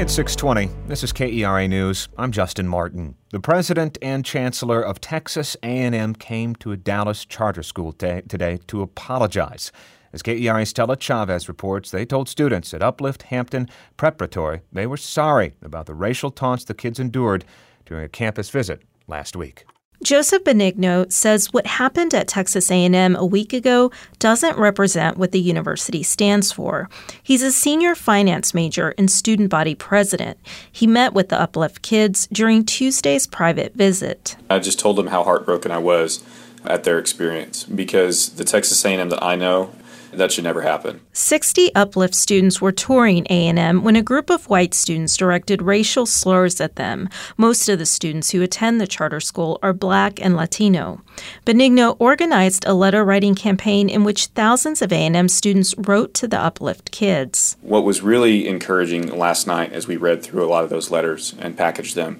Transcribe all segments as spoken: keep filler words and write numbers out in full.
It's six twenty. This is K E R A News. I'm Justin Martin. The president and chancellor of Texas A and M came to a Dallas charter school t- today to apologize. As K E R A's Stella Chavez reports, they told students at Uplift Hampton Preparatory they were sorry about the racial taunts the kids endured during a campus visit last week. Joseph Benigno says what happened at Texas A and M a week ago doesn't represent what the university stands for. He's a senior finance major and student body president. He met with the Uplift kids during Tuesday's private visit. I just told them how heartbroken I was at their experience because the Texas A and M that I know, that should never happen. sixty Uplift students were touring A and M when a group of white students directed racial slurs at them. Most of the students who attend the charter school are Black and Latino. Benigno organized a letter-writing campaign in which thousands of A and M students wrote to the Uplift kids. What was really encouraging last night as we read through a lot of those letters and packaged them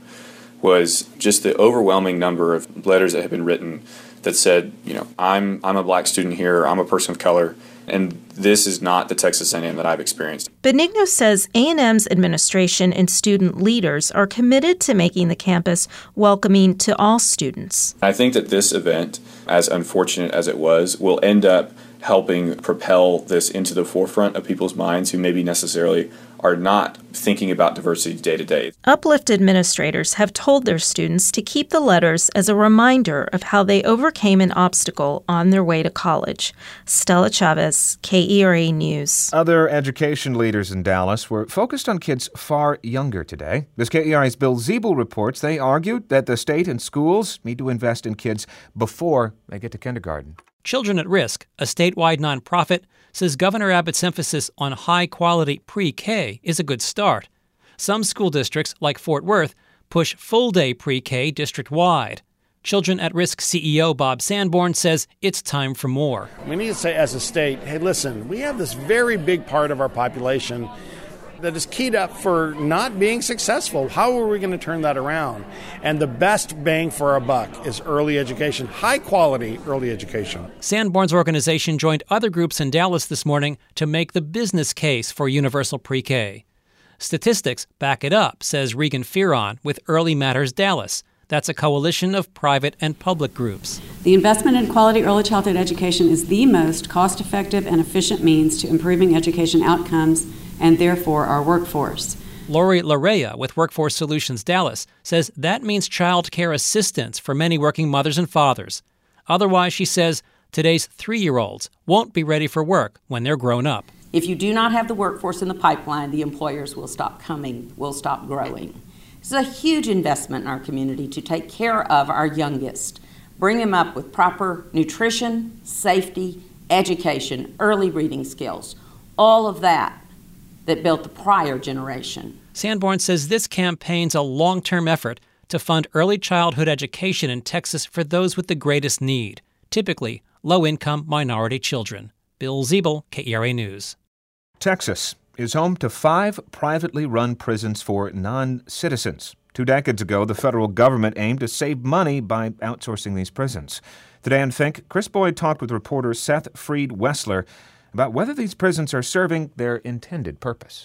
was just the overwhelming number of letters that have been written that said, you know, I'm I'm a black student here, I'm a person of color, and this is not the Texas A and M that I've experienced. Benigno says A and M's administration and student leaders are committed to making the campus welcoming to all students. I think that this event, as unfortunate as it was, will end up helping propel this into the forefront of people's minds who maybe necessarily are not thinking about diversity day to day. Uplift administrators have told their students to keep the letters as a reminder of how they overcame an obstacle on their way to college. Stella Chavez, K E R A News. Other education leaders in Dallas were focused on kids far younger today. As K E R A's Bill Ziebel reports, they argued that the state and schools need to invest in kids before they get to kindergarten. Children at Risk, a statewide nonprofit, says Governor Abbott's emphasis on high-quality pre-K is a good start. Some school districts, like Fort Worth, push full-day pre-K district-wide. Children at Risk C E O Bob Sanborn says it's time for more. We need to say as a state, hey, listen, we have this very big part of our population that is keyed up for not being successful. How are we going to turn that around? And the best bang for our buck is early education, high-quality early education. Sanborn's organization joined other groups in Dallas this morning to make the business case for universal pre-K. Statistics back it up, says Regan Fearon with Early Matters Dallas. That's a coalition of private and public groups. The investment in quality early childhood education is the most cost-effective and efficient means to improving education outcomes and therefore our workforce. Lori Larea with Workforce Solutions Dallas says that means child care assistance for many working mothers and fathers. Otherwise, she says, today's three-year-olds won't be ready for work when they're grown up. If you do not have the workforce in the pipeline, the employers will stop coming, will stop growing. This is a huge investment in our community to take care of our youngest, bring them up with proper nutrition, safety, education, early reading skills, all of that that built the prior generation. Sanborn says this campaign's a long-term effort to fund early childhood education in Texas for those with the greatest need, typically low-income minority children. Bill Ziebel, K E R A News. Texas is home to five privately run prisons for non-citizens. Two decades ago, the federal government aimed to save money by outsourcing these prisons. Today on Think, Chris Boyd talked with reporter Seth Freed Wessler about whether these prisons are serving their intended purpose.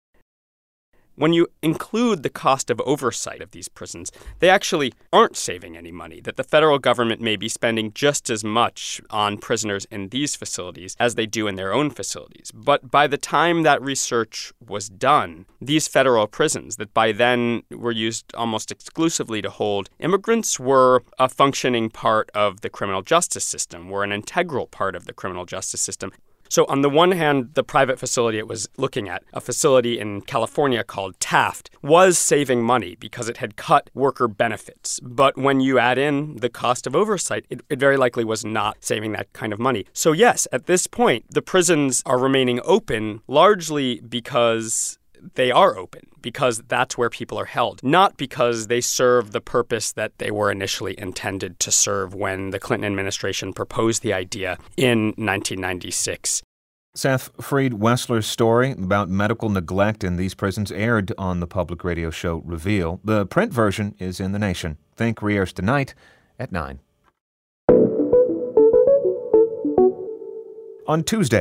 When you include the cost of oversight of these prisons, they actually aren't saving any money, that the federal government may be spending just as much on prisoners in these facilities as they do in their own facilities. But by the time that research was done, these federal prisons that by then were used almost exclusively to hold immigrants were a functioning part of the criminal justice system, were an integral part of the criminal justice system. So on the one hand, the private facility it was looking at, a facility in California called Taft, was saving money because it had cut worker benefits. But when you add in the cost of oversight, it, it very likely was not saving that kind of money. So yes, at this point, the prisons are remaining open largely because they are open, because that's where people are held, not because they serve the purpose that they were initially intended to serve when the Clinton administration proposed the idea in nineteen ninety-six. Seth Freed Wessler's story about medical neglect in these prisons aired on the public radio show Reveal. The print version is in The Nation. Think re-airs tonight at nine. On Tuesdays,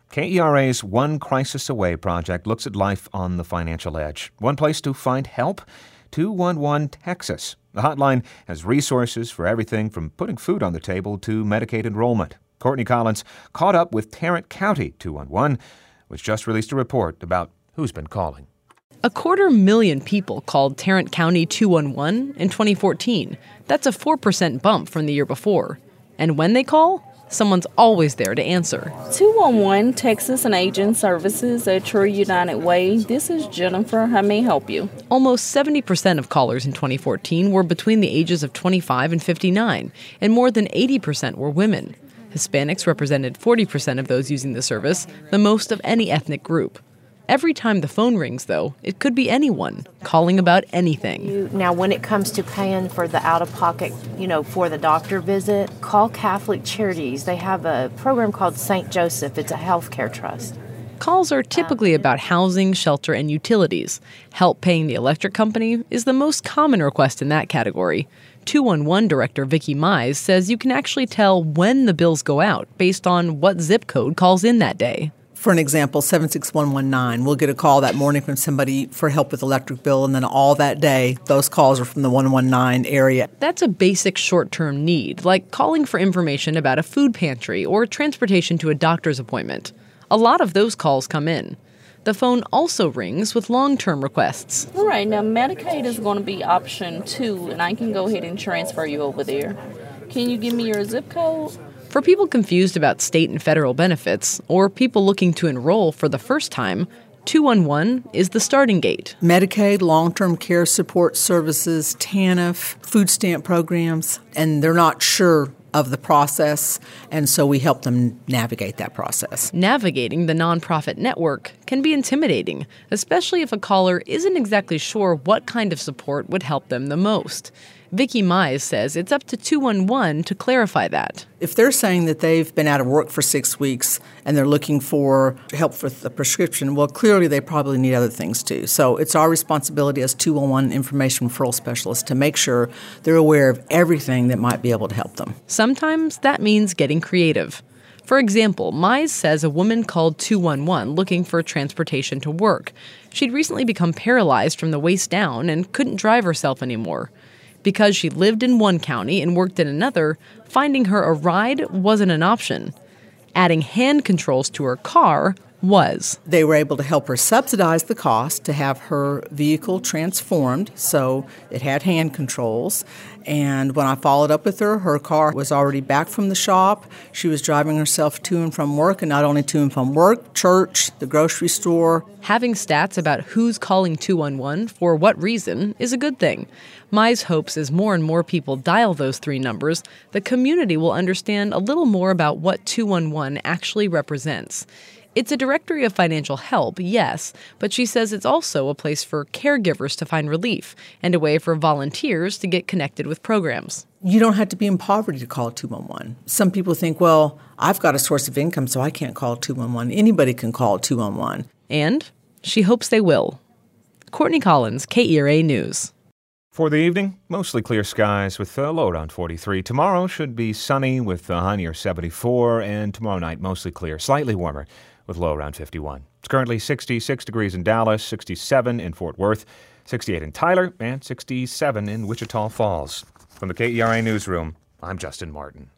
K E R A's One Crisis Away project looks at life on the financial edge. One place to find help? two one one Texas. The hotline has resources for everything from putting food on the table to Medicaid enrollment. Courtney Collins caught up with Tarrant County two one one, which just released a report about who's been calling. A quarter million people called Tarrant County two one one in twenty fourteen. That's a four percent bump from the year before. And when they call, someone's always there to answer. two one one Texas and Aging Services at True United Way. This is Jennifer. How may I help you? Almost seventy percent of callers in twenty fourteen were between the ages of twenty-five and fifty-nine, and more than eighty percent were women. Hispanics represented forty percent of those using the service, the most of any ethnic group. Every time the phone rings, though, it could be anyone calling about anything. Now, when it comes to paying for the out-of-pocket, you know, for the doctor visit, call Catholic Charities. They have a program called Saint Joseph. It's a healthcare trust. Calls are typically about housing, shelter, and utilities. Help paying the electric company is the most common request in that category. two one one Director Vicki Mize says you can actually tell when the bills go out based on what zip code calls in that day. For an example, seven six one one nine, we'll get a call that morning from somebody for help with electric bill, and then all that day, those calls are from the one one nine area. That's a basic short-term need, like calling for information about a food pantry or transportation to a doctor's appointment. A lot of those calls come in. The phone also rings with long-term requests. All right, now Medicaid is going to be option two, and I can go ahead and transfer you over there. Can you give me your zip code? For people confused about state and federal benefits, or people looking to enroll for the first time, two one one is the starting gate. Medicaid, long-term care support services, TANF, food stamp programs, and they're not sure of the process, and so we help them navigate that process. Navigating the nonprofit network can be intimidating, especially if a caller isn't exactly sure what kind of support would help them the most. Vicki Mize says it's up to two one one to clarify that. If they're saying that they've been out of work for six weeks and they're looking for help with the prescription, well, clearly they probably need other things too. So it's our responsibility as two one one information referral specialists to make sure they're aware of everything that might be able to help them. Sometimes that means getting creative. For example, Mize says a woman called two one one looking for transportation to work. She'd recently become paralyzed from the waist down and couldn't drive herself anymore. Because she lived in one county and worked in another, finding her a ride wasn't an option. Adding hand controls to her car was. They were able to help her subsidize the cost to have her vehicle transformed, so it had hand controls. And when I followed up with her, her car was already back from the shop. She was driving herself to and from work, and not only to and from work, church, the grocery store. Having stats about who's calling two one one for what reason is a good thing. Mize hopes as more and more people dial those three numbers, the community will understand a little more about what two one one actually represents. It's a directory of financial help, yes, but she says it's also a place for caregivers to find relief and a way for volunteers to get connected with programs. You don't have to be in poverty to call two one one. Some people think, well, I've got a source of income, so I can't call two one one. Anybody can call two one one. And she hopes they will. Courtney Collins, K E R A News. For the evening, mostly clear skies with a low around forty-three. Tomorrow should be sunny with a high near seventy-four, and tomorrow night mostly clear, slightly warmer with low around fifty-one. It's currently sixty-six degrees in Dallas, sixty-seven in Fort Worth, sixty-eight in Tyler, and sixty-seven in Wichita Falls. From the K E R A Newsroom, I'm Justin Martin.